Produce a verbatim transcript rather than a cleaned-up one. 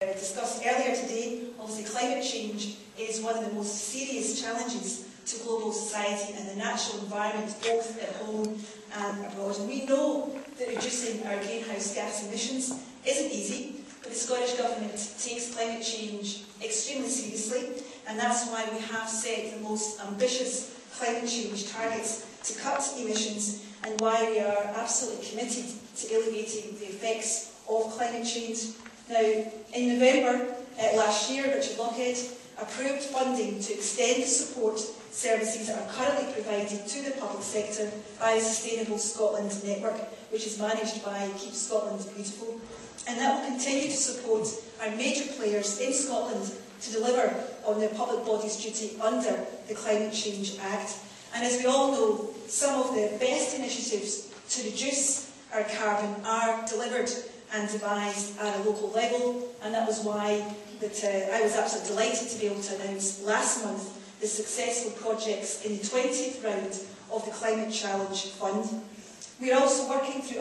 discussed earlier today, obviously climate change is one of the most serious challenges to global society and the natural environment, both at home and abroad. And we know that reducing our greenhouse gas emissions isn't easy, but the Scottish Government takes climate change extremely seriously, and that's why we have set the most ambitious climate change targets to cut emissions, and why we are absolutely committed to alleviating the effects of climate change. Now, in November uh, last year, Richard Lochhead approved funding to extend the support services that are currently provided to the public sector by the Sustainable Scotland Network, which is managed by Keep Scotland Beautiful. And that will continue to support our major players in Scotland to deliver on their public body's duty under the Climate Change Act. And as we all know, some of the best initiatives to reduce our carbon are delivered and devised at a local level, and that was why that, uh, I was absolutely delighted to be able to announce last month the successful projects in the twentieth round of the Climate Challenge Fund. We are also working through